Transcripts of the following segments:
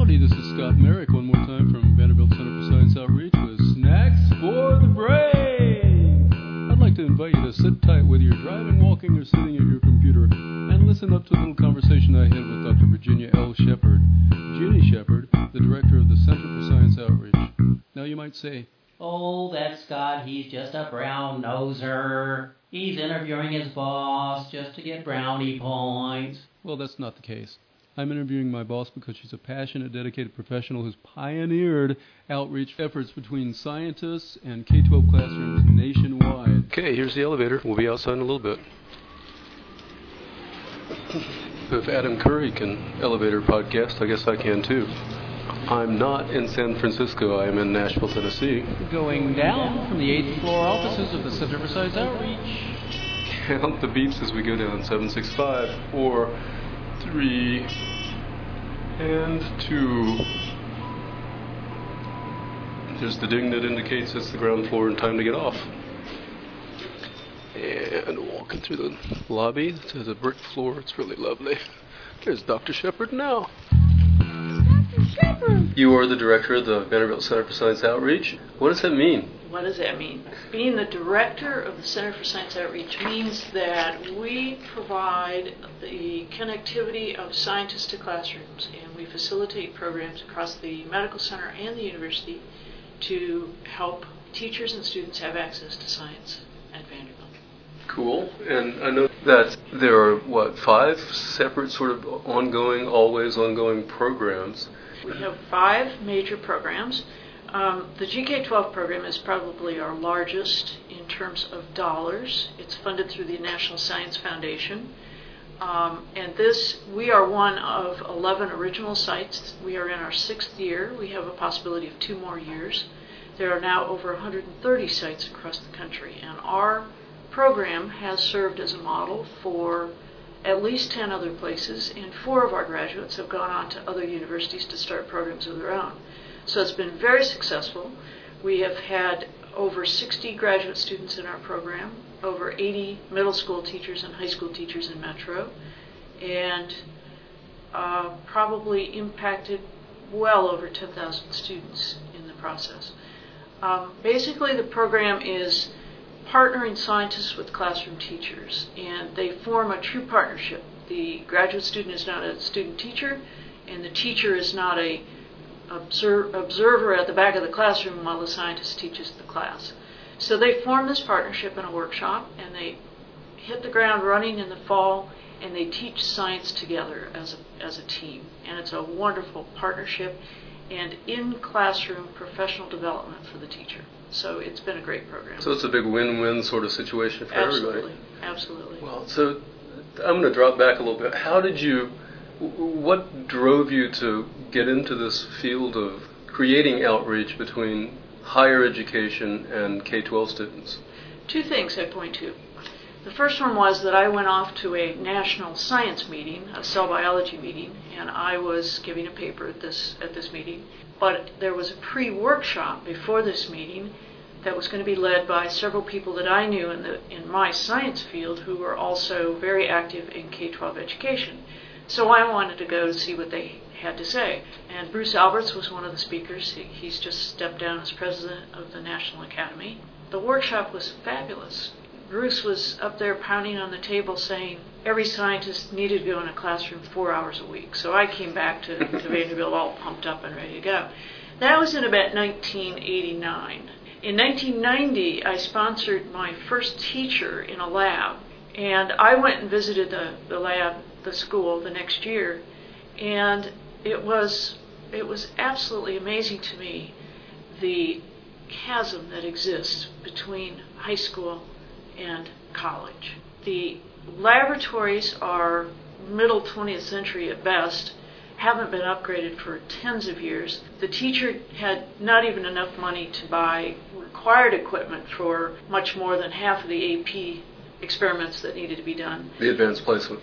Howdy, this is Scott Merrick one more time from Vanderbilt Center for Science Outreach with Snacks for the Brain. I'd like to invite you to sit tight whether you're driving, walking, or sitting at your computer and listen up to a little conversation I had with Dr. Virginia L. Shepard, Ginny Shepard, the director of the Center for Science Outreach. Now you might say, "Oh, that Scott, he's just a brown-noser. He's interviewing his boss just to get brownie points." Well, that's not the case. I'm interviewing my boss because she's a passionate, dedicated professional who's pioneered outreach efforts between scientists and K-12 classrooms nationwide. Okay, here's the elevator. We'll be outside in a little bit. If Adam Curry can elevator podcast, I guess I can too. I'm not in San Francisco. I am in Nashville, Tennessee. Going down from the 8th floor offices of the Center for Science Outreach. Count the beeps as we go down. 7, 6, 5, 4, 3, and 2. There's the ding that indicates it's the ground floor and time to get off. And walking through the lobby to the brick floor. It's really lovely. There's Dr. Shepard now. Dr. Shepard! You are the director of the Vanderbilt Center for Science Outreach. What does that mean? What does that mean? Being the director of the Center for Science Outreach means that we provide the connectivity of scientists to classrooms, and we facilitate programs across the medical center and the university to help teachers and students have access to science at Vanderbilt. Cool. And I know that there are, 5 separate sort of always ongoing programs? We have 5 major programs. The GK-12 program is probably our largest in terms of dollars. It's funded through the National Science Foundation. And we are one of 11 original sites. We are in our 6th year. We have a possibility of 2 more years. There are now over 130 sites across the country, and our program has served as a model for at least 10 other places, and 4 of our graduates have gone on to other universities to start programs of their own. So it's been very successful. We have had over 60 graduate students in our program, over 80 middle school teachers and high school teachers in Metro, and probably impacted well over 10,000 students in the process. Basically, the program is partnering scientists with classroom teachers, and they form a true partnership. The graduate student is not a student teacher, and the teacher is not a observer at the back of the classroom while the scientist teaches the class. So they form this partnership in a workshop, and they hit the ground running in the fall, and they teach science together as a team. And it's a wonderful partnership and in-classroom professional development for the teacher. So it's been a great program. So it's a big win-win sort of situation for everybody. Absolutely. Well, so I'm going to drop back a little bit. What drove you to get into this field of creating outreach between higher education and K-12 students? 2 things I point to. The first one was that I went off to a national science meeting, a cell biology meeting, and I was giving a paper at this meeting. But there was a pre-workshop before this meeting that was going to be led by several people that I knew in my science field who were also very active in K-12 education. So I wanted to go to see what they had to say. And Bruce Alberts was one of the speakers. He's just stepped down as president of the National Academy. The workshop was fabulous. Bruce was up there pounding on the table saying every scientist needed to go in a classroom 4 hours a week. So I came back to Vanderbilt all pumped up and ready to go. That was in about 1989. In 1990, I sponsored my first teacher in a lab, and I went and visited the lab, the school, the next year, and it was absolutely amazing to me, the chasm that exists between high school and college. The laboratories are middle 20th century at best, haven't been upgraded for tens of years. The teacher had not even enough money to buy required equipment for much more than half of the AP experiments that needed to be done. The advanced placement.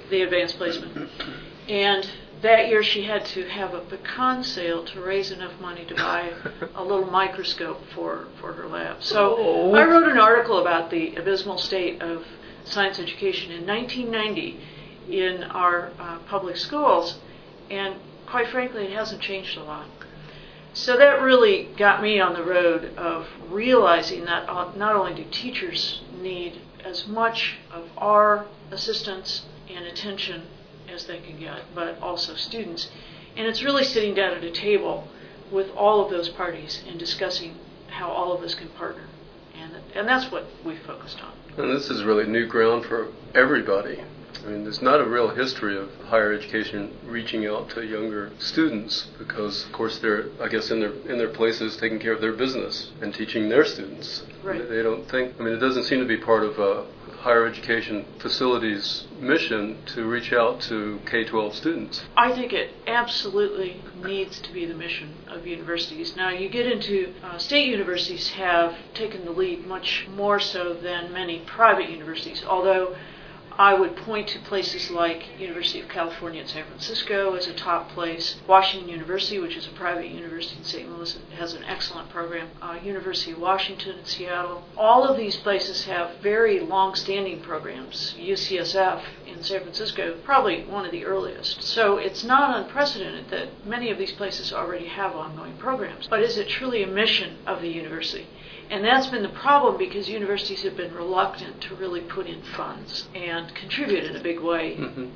And that year she had to have a pecan sale to raise enough money to buy a little microscope for her lab. So I wrote an article about the abysmal state of science education in 1990 in our public schools, and quite frankly, it hasn't changed a lot. So that really got me on the road of realizing that not only do teachers need as much of our assistance and attention as they can get, but also students. And it's really sitting down at a table with all of those parties and discussing how all of us can partner. And that's what we focused on. And this is really new ground for everybody. I mean, there's not a real history of higher education reaching out to younger students because, of course, they're, I guess, in their places taking care of their business and teaching their students. Right. They don't think, I mean, it doesn't seem to be part of higher education facilities' mission to reach out to K-12 students. I think it absolutely needs to be the mission of universities. Now, you get into state universities have taken the lead much more so than many private universities, although I would point to places like University of California at San Francisco as a top place. Washington University, which is a private university in St. Louis, has an excellent program. University of Washington in Seattle. All of these places have very long-standing programs. UCSF in San Francisco, probably one of the earliest. So it's not unprecedented that many of these places already have ongoing programs. But is it truly a mission of the university? And that's been the problem because universities have been reluctant to really put in funds and contribute in a big way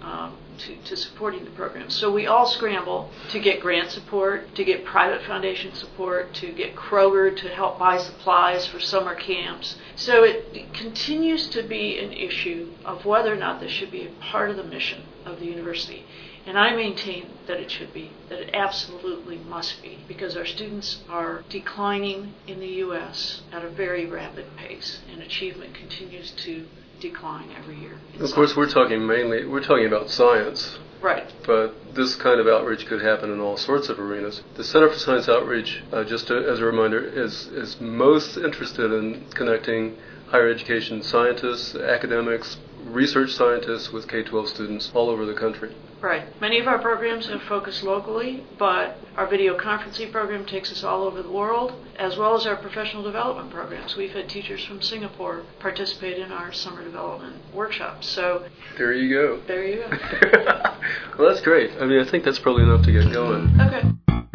to supporting the program. So we all scramble to get grant support, to get private foundation support, to get Kroger to help buy supplies for summer camps. So it continues to be an issue of whether or not this should be a part of the mission of the university. And I maintain that it should be, that it absolutely must be, because our students are declining in the U.S. at a very rapid pace, and achievement continues to decline every year. Of course, we're talking about science. Right. But this kind of outreach could happen in all sorts of arenas. The Center for Science Outreach, just as a reminder, is most interested in connecting higher education scientists, academics, research scientists with K-12 students all over the country. Right. Many of our programs have focused locally, but our video conferencing program takes us all over the world, as well as our professional development programs. We've had teachers from Singapore participate in our summer development workshops. So there you go. There you go. Well, that's great. I mean, I think that's probably enough to get going. Okay.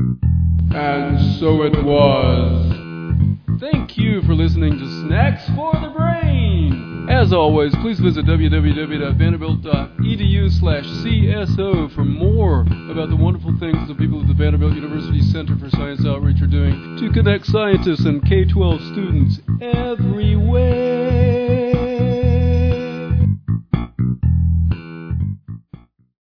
And so it was. Thank you for listening to Snacks for the Brain. As always, please visit www.vanderbilt.edu/CSO for more about the wonderful things the people at the Vanderbilt University Center for Science Outreach are doing to connect scientists and K-12 students everywhere.